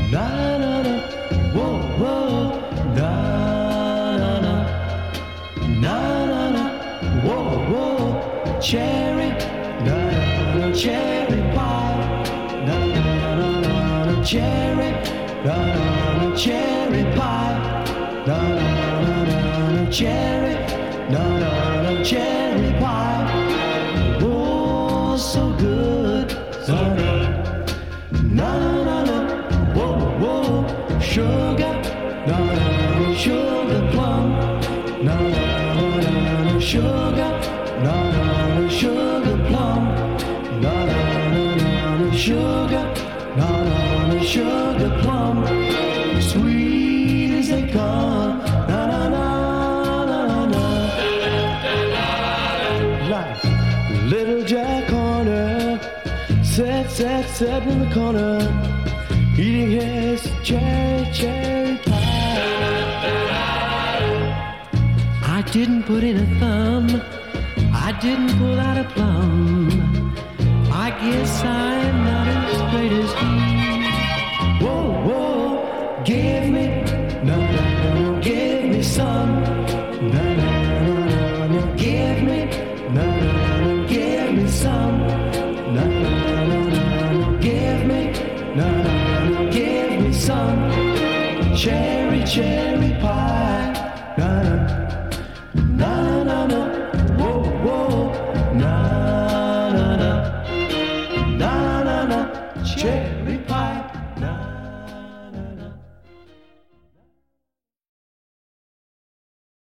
na na na, whoa whoa, na na na, na na na, whoa whoa, cherry, na na na, cherry pie, na na na na na, cherry, na na na, cherry pie, na na na na, cherry, na na na, cherry pie, oh so good, na na na na na, whoa whoa, sugar, na na na, sugar plum, na na na na, sugar, na na na, sugar plum, na na na, sugar, na na na, sugar plum, sweet as they come, na na na na na. Like little Jack Horner sat in the corner, eating his cherry pie. I didn't put in a thumb, I didn't pull out a plum. I guess I am not as great as he. Whoa, whoa, give me, no, no, no, give me some. No, no, no, no, no, give me, no, no, no, give me some. No, no, no, no, give me, no, no, no, give me some. Cherry pie, no, no.